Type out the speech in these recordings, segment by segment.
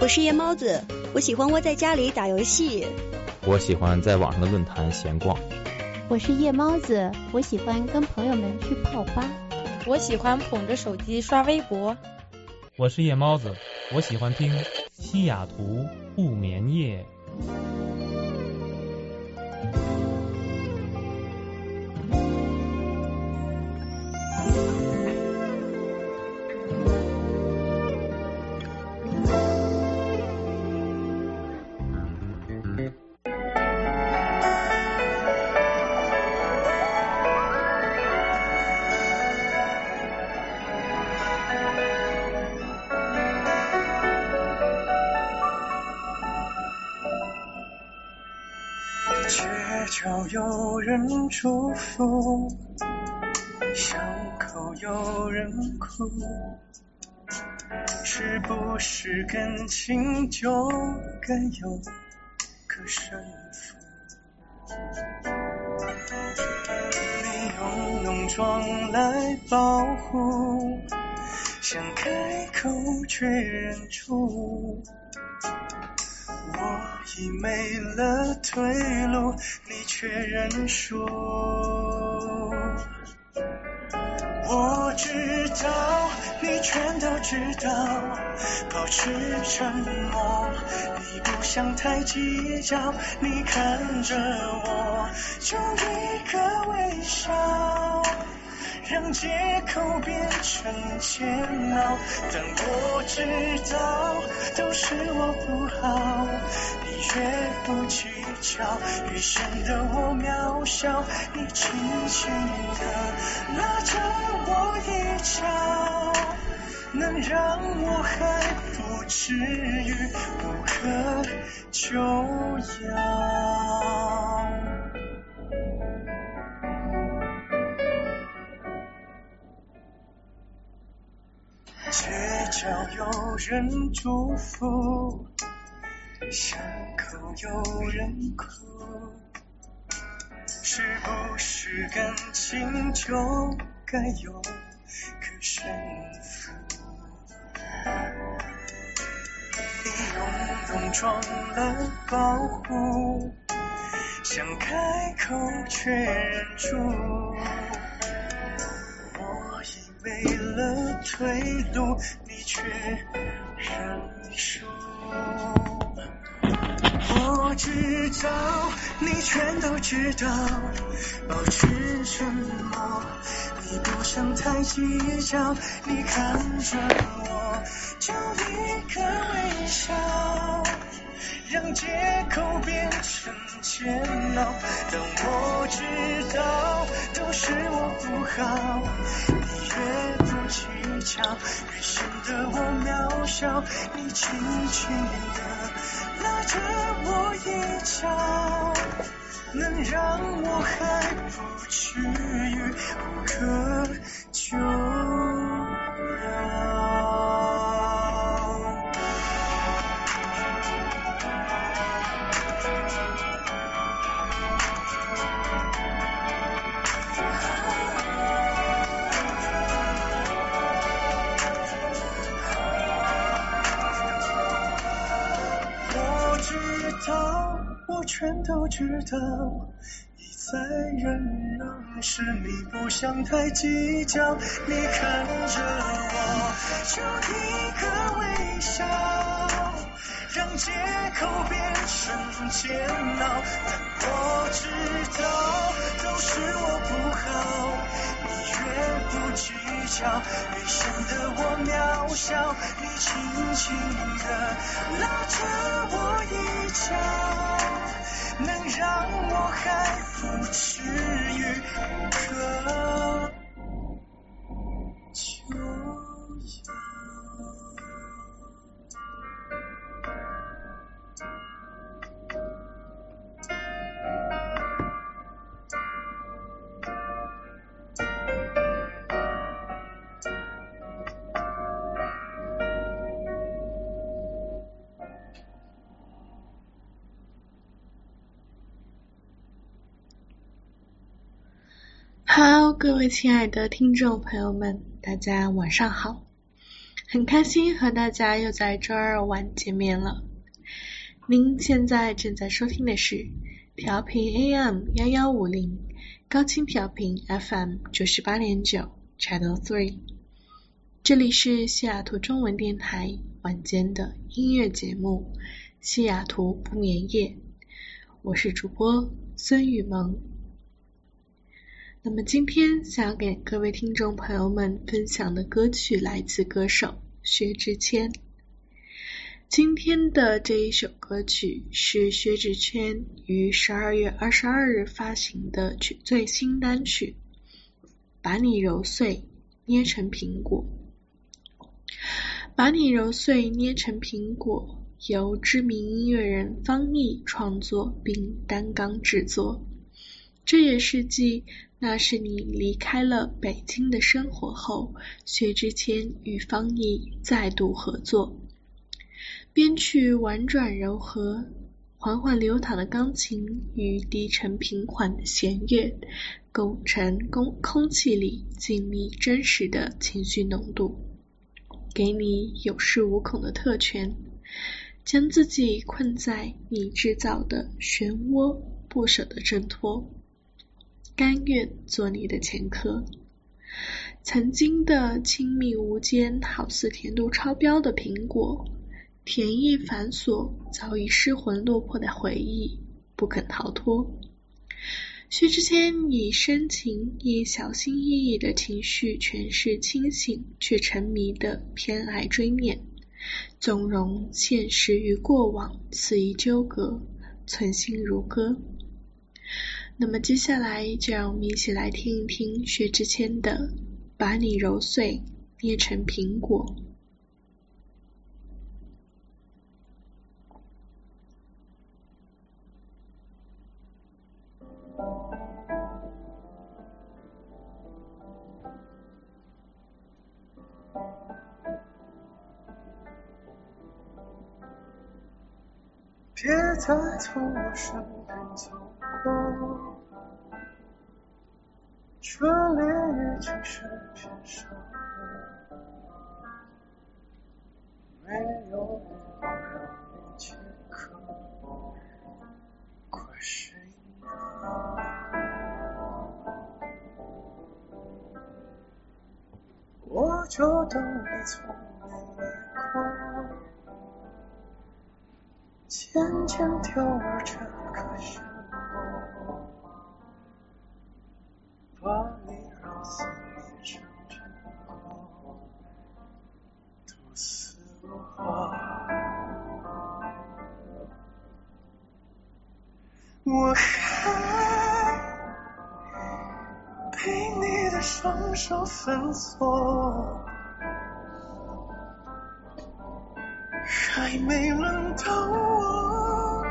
我是夜猫子，我喜欢窝在家里打游戏。 我喜欢在网上的论坛闲逛。 我是夜猫子，我喜欢跟朋友们去泡吧。 我喜欢捧着手机刷微博。 我是夜猫子，我喜欢听西雅图不眠夜。 街角有人祝福，巷口有人哭，是不是感情就该有个胜负？你用浓妆来保护，想开口却忍住，我已没了退路，你却认输。我知道，你全都知道，保持沉默，你不想太计较，你看着我，就一个微笑，让借口变成煎熬。但我知道都是我不好，你越不计较，越显得我渺小。你轻轻地拉着我一脚，能让我还不至于无可救药。街角有人祝福，巷口有人哭，是不是感情就该有个胜负？你用浓妆来保护，想开口却忍住，我已没了退路，你却认输。我知道，你全都知道，保持沉默，你不想太计较，你看着我，就一个微笑，让借口变成煎熬。但我知道都是我不好，你越不计较，越显得我渺小。你轻轻地拉着我一脚，能让我还不至于无可救药。我全都知道，你在忍让，是你不想太计较，你看着我，就一个微笑，让借口变成煎熬。但我知道都是我不好，你越不计较，越显得我渺小。你轻轻地拉着我一脚，能让我还不至于无可救药。 好，各位亲爱的听众朋友们，大家晚上好。 很开心和大家又在周二晚见面了。您现在正在收听的是调频 AM1150 高清调频 FM 98.9 Channel 3， 这里是西雅图中文电台晚间的音乐节目西雅图不眠夜，我是主播孙雨萌。那么今天想要给各位听众朋友们分享的歌曲来自歌手薛之谦。今天的这一首歌曲是薛之谦于12月22日发行的最新单曲《把你揉碎捏成苹果》。把你揉碎捏成苹果由知名音乐人方毅创作并担纲制作，这也是继那是你离开了北京的生活后，薛之谦与方毅再度合作。编曲婉转柔和，缓缓流淌的钢琴与低沉平缓的弦乐构成空气里静谧真实的情绪浓度，给你有恃无恐的特权，将自己困在你制造的漩涡不舍得挣脱，甘愿做你的前科。曾经的亲密无间，好似甜度超标的苹果，甜意繁琐，早已失魂落魄的回忆不肯逃脱。薛之谦以深情亦小心翼翼的情绪诠释清醒却沉迷的偏爱追念，纵容现实与过往肆意纠葛，存心如歌。那么接下来就让我们一起来听一听薛之谦的《把你揉碎捏成苹果》。 别再从我身边走过，这里已经是片伤痕，没有必要让你解渴，怪谁呢？我就等你从没来过，渐渐掉入这个漩涡，把你揉碎捏成苹果，毒死我。我还被你的双手反锁，还没轮到我，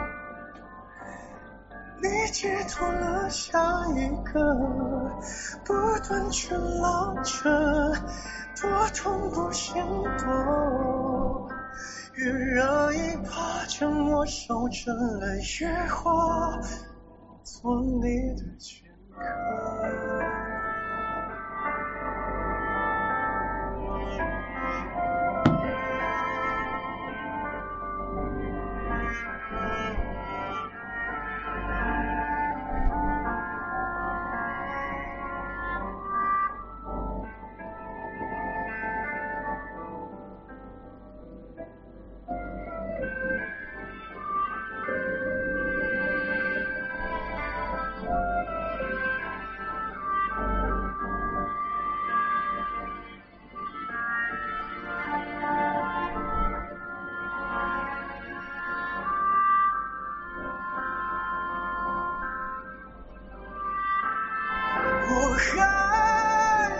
你解脱了下一个，不断去拉扯，多痛不嫌多，越热一把将我烧成了野火，做你的前科。我还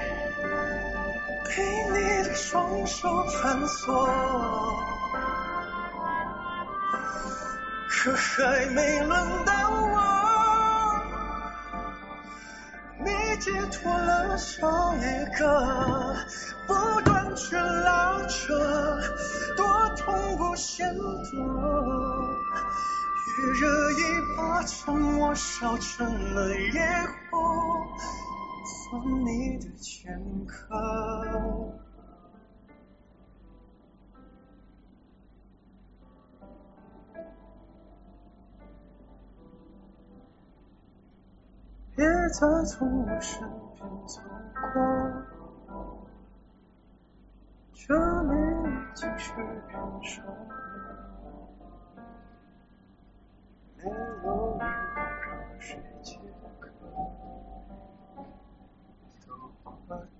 被你的双手反锁，可还没轮到我，你解脱了下一个，不断去拉扯，多痛不嫌多，越热一把将我烧成了野火，做你的前科。 也在从我身边走过，这里已经是片少年，没有人让谁解渴，都快乐。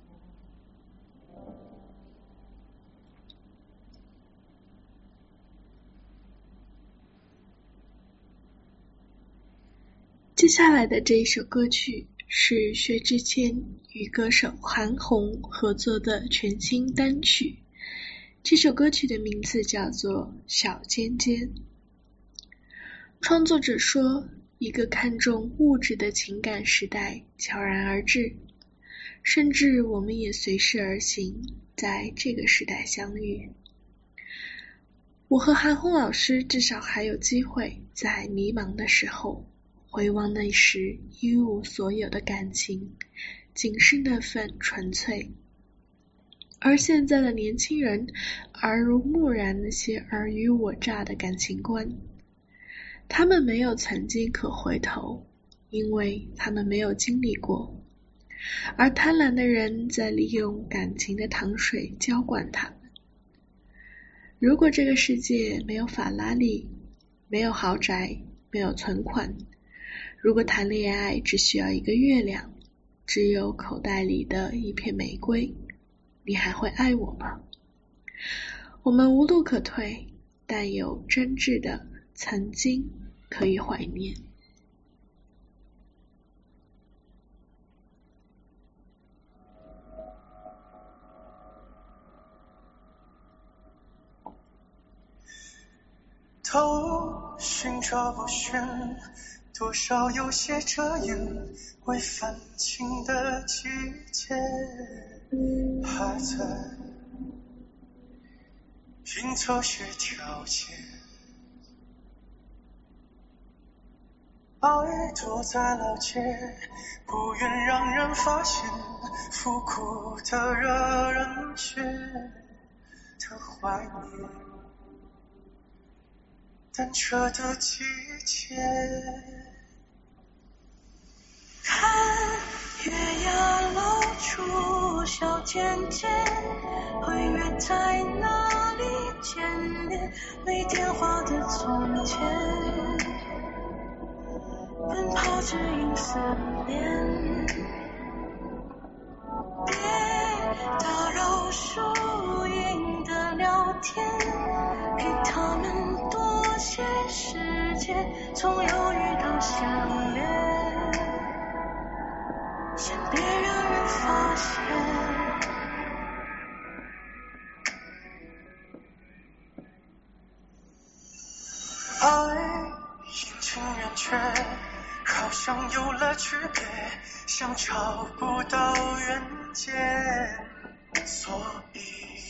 接下来的这一首歌曲是薛之谦与歌手韩红合作的全新单曲，这首歌曲的名字叫做《小尖尖》。创作者说，一个看重物质的情感时代悄然而至，甚至我们也随势而行，在这个时代相遇。我和韩红老师至少还有机会在迷茫的时候回望那时一无所有的感情，仅是那份纯粹。而现在的年轻人耳濡目染那些尔虞我诈的感情观，他们没有曾经可回头，因为他们没有经历过。而贪婪的人在利用感情的糖水浇灌他们。如果这个世界没有法拉利，没有豪宅，没有存款，如果谈恋爱只需要一个月亮，只有口袋里的一片玫瑰，你还会爱我吗？我们无路可退，但有真挚的曾经可以怀念。 头寻找不寻，多少有些遮掩未泛青的季节，还在拼凑些条件。爱躲在老街，不愿让人发现，复古的惹人觉的怀念，单车的季节。 看月牙露出小尖尖，会约在哪里见面？没电话的从前，奔跑只因思念。别打扰树荫的聊天，给他们多些时间，从犹豫到相恋，先别让人发现。 爱阴晴圆缺，好像有了区别，像找不到原界，所以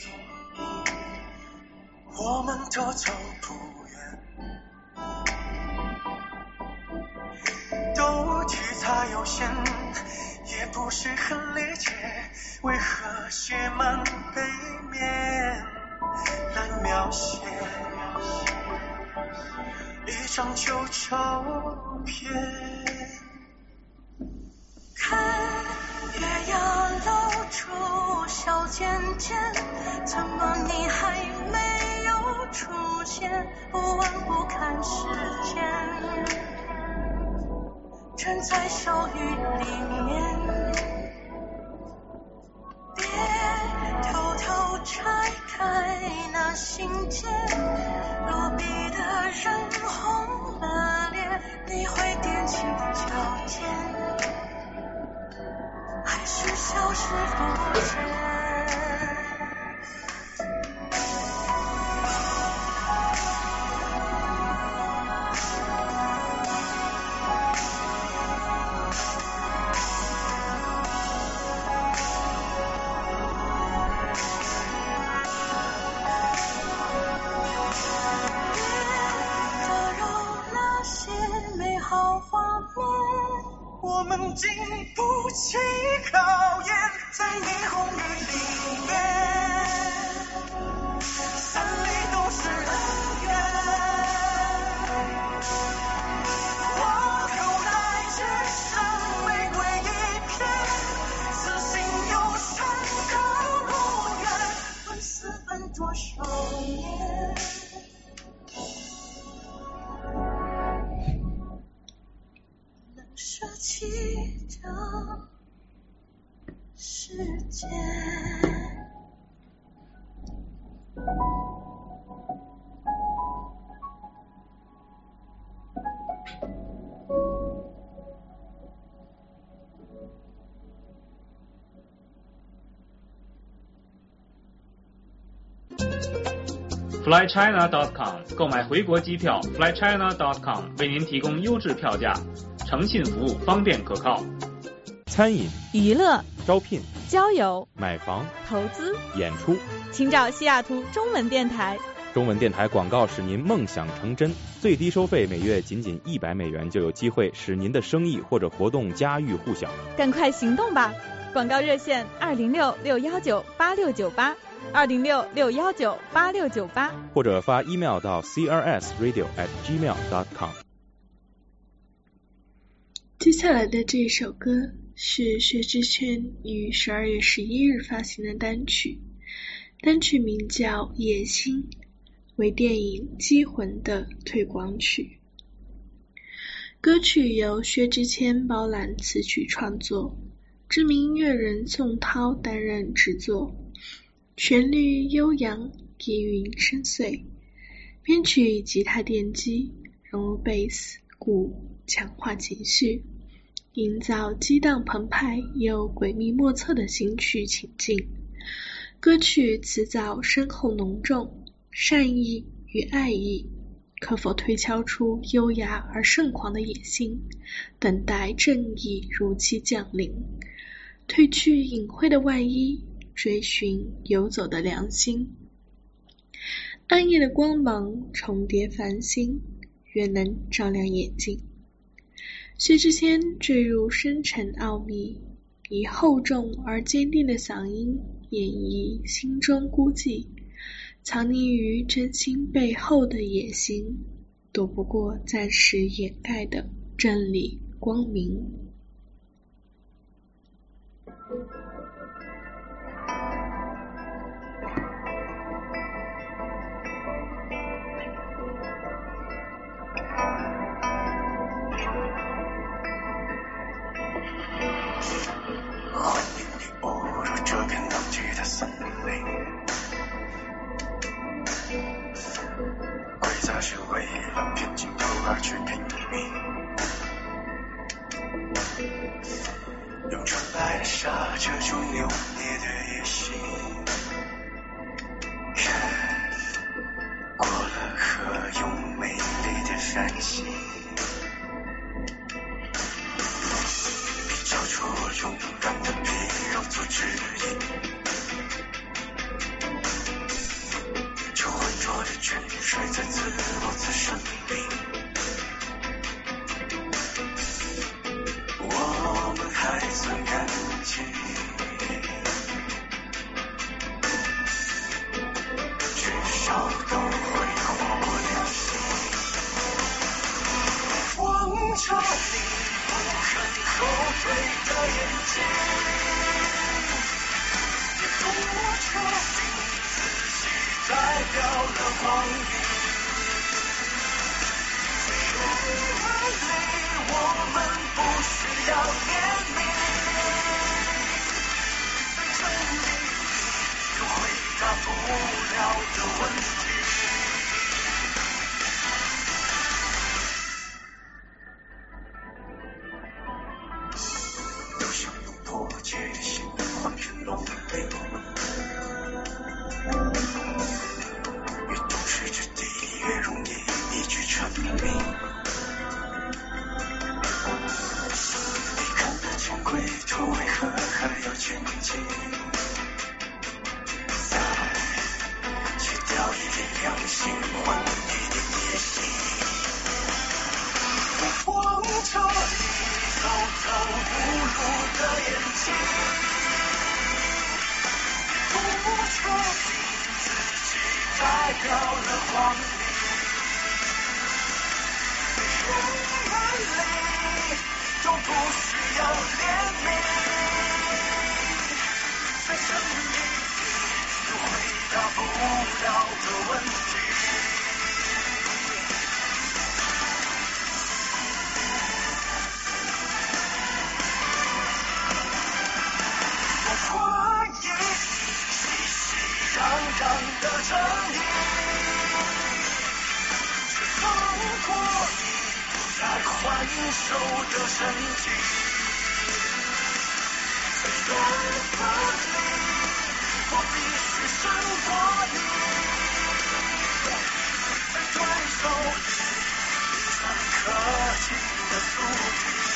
我们都走不远。都题材有限，也不是很理解，为何写满背面来描写一张旧照片。 看月牙露出小尖尖，怎么你还没有出现？不问不看时间，站在小雨里面，别偷偷拆开那信件，落笔的人红了脸，你会踮起脚尖，还是消失不见？ 我们经不起考验，在霓虹雨里面，三里都是恩怨。我口袋只剩眠，能舍弃这世界。 flychina.com 购买回国机票 flychina.com 为您提供优质票价，诚信服务，方便可靠。 餐饮、 娱乐、 招聘、 交友、 买房、 投资、 演出， 请找西雅图中文电台。 中文电台广告使您梦想成真，最低收费每月仅$100就有机会使您的生意或者活动家喻户晓。 赶快行动吧！广告热线206-619-8698。206-619-8698， 或者发 email 到 crsradio@gmail.com。 接下来的这首歌是薛之谦于12月11日发行的单曲，单曲名叫《野心》，为电影《机魂》的推广曲。歌曲由薛之谦包揽词曲创作，知名音乐人宋涛担任制作。旋律悠扬，底蕴深邃，编曲吉他电击，融入贝斯、鼓，强化情绪，营造激荡澎湃又诡秘莫测的新曲情境。歌曲词藻深厚浓重，善意与爱意，可否推敲出优雅而盛狂的野心，等待正义如期降临，褪去隐晦的外衣，追寻游走的良心。暗夜的光芒重叠繁星，愿能照亮眼睛。薛之谦坠入深沉奥秘，以厚重而坚定的嗓音演绎心中孤寂，藏匿于真心背后的野心，躲不过暂时掩盖的真理光明。 是为了偏镜头而去拼命，用纯白的纱遮住扭捏的野心，过了河用美丽的繁星，比较出勇敢的皮肉做指引，就浑浊的泉水在自我自生命，我们还算干净，至少都会活良心。望着你不肯后退的眼睛，多确定自己代表了光明。我们不需要怜悯，真理有回答不了的问题。都想用破戒心换片龙鳞，越懂事之地越容易一举成名。潜规则为何还要前进？再切掉一点良心，换一点野心。我望着你走投无路的眼睛，不确定自己代表了光明。眼泪都不需要怜悯，在生命里有回答不不了的问题。我怀疑熙熙攘攘的正义，却放过你在还手的神迹。在缘分里，我必须胜过你，在对手里，你算可敬的宿敌。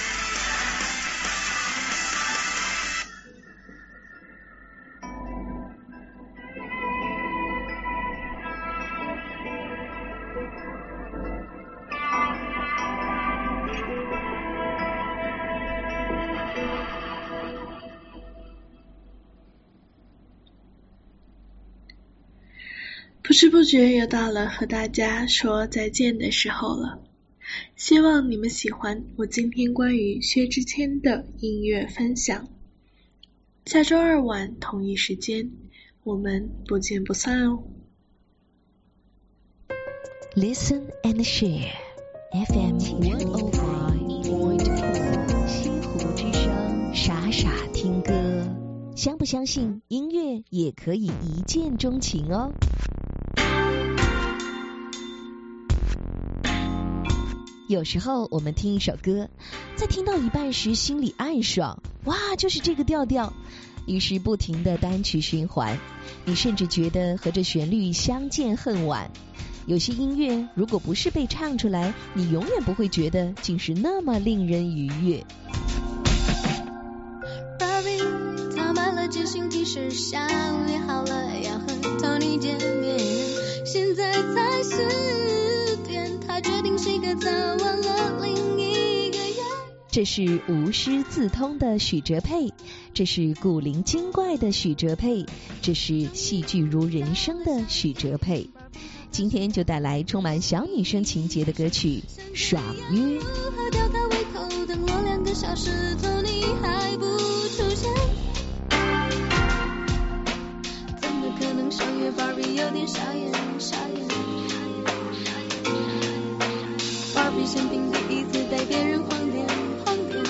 不知不觉又到了和大家说再见的时候了，希望你们喜欢我今天关于薛之谦的音乐分享。下周二晚同一时间，我们不见不散哦。 Listen and share FM 105.4西湖之声，傻傻听歌。相不相信音乐也可以一见钟情哦？有时候我们听一首歌，在听到一半时心里暗爽，哇，就是这个调调，于是不停的单曲循环，你甚至觉得和这旋律相见恨晚。有些音乐如果不是被唱出来，你永远不会觉得竟是那么令人愉悦。 他买了件新 T 恤，下午约好了要和 Tony 见面，现在才4点，他决定洗个澡，忘了另一个人。 这是无师自通的许哲佩，这是古灵精怪的许哲佩，这是戏剧如人生的许哲佩。今天就带来充满小女生情节的歌曲《爽约》。 喝掉他胃口，等了2个小时 Tony 还不出现，怎么可能爽约 Barbie 有点傻眼傻眼。Barbie 生平第一次被别人晃点晃点。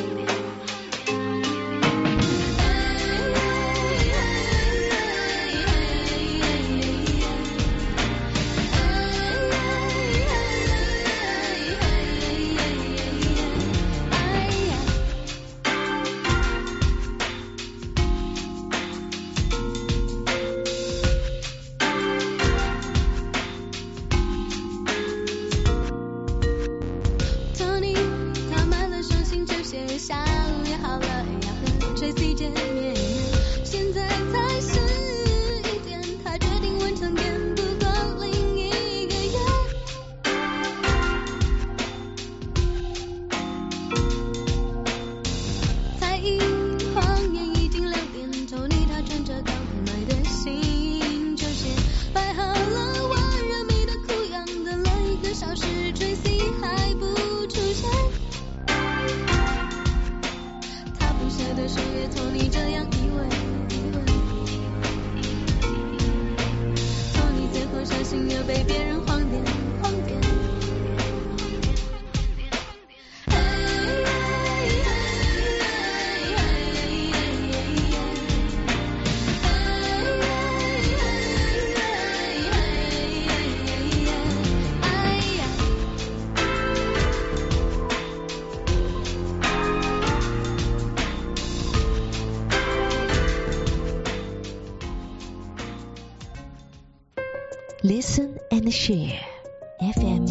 Listen and share FM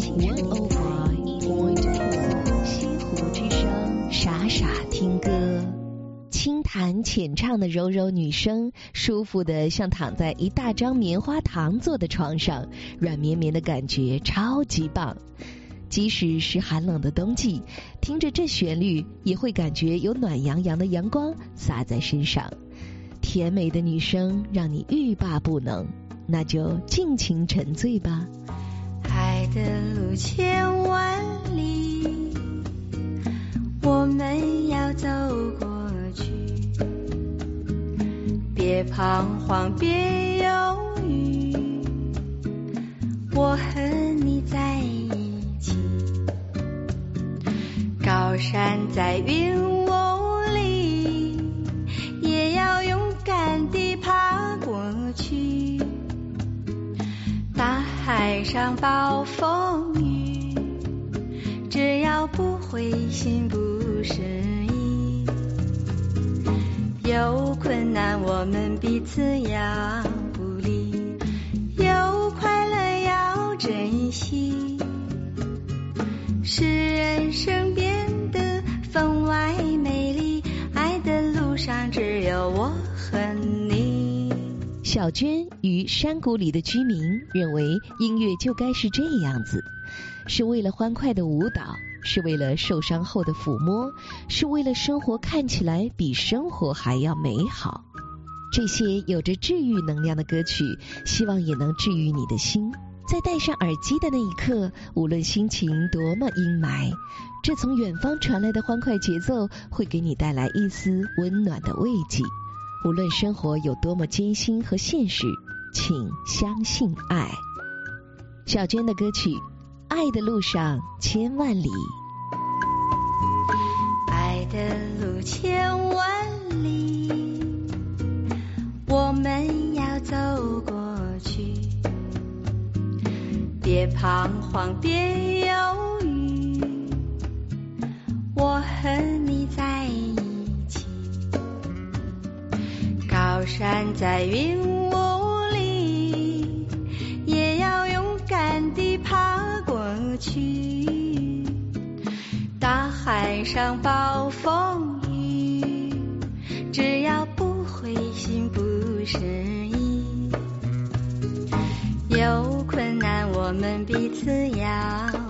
105.4西湖之声，傻傻听歌。轻弹浅唱的柔柔女声，舒服的像躺在一大张棉花糖做的床上，软绵绵的感觉超级棒。即使是寒冷的冬季，听着这旋律也会感觉有暖洋洋的阳光洒在身上。甜美的女声让你欲罢不能，那就尽情沉醉吧。 爱的路千万里，我们要走过去，别彷徨，别犹我和你在一起。高山在云雾里，也要勇敢地爬过去。大海上暴风雨，只要不灰心不失意。有困难我们彼此要鼓励，有快乐要珍惜，使人生变得分外美丽。爱的路上只有我和你。 小娟与山谷里的居民认为，音乐就该是这样子，是为了欢快的舞蹈，是为了受伤后的抚摸，是为了生活看起来比生活还要美好。这些有着治愈能量的歌曲，希望也能治愈你的心。在戴上耳机的那一刻，无论心情多么阴霾，这从远方传来的欢快节奏会给你带来一丝温暖的慰藉。无论生活有多么艰辛和现实，请相信爱。小娟的歌曲《爱的路上千万里》。 爱的路千万里，我们要走过去。别彷徨，别犹豫，我和你在一起。高山在云雾里，也要勇敢地爬过去。大海上暴风雨，只要不灰心不失意。有困难我们彼此要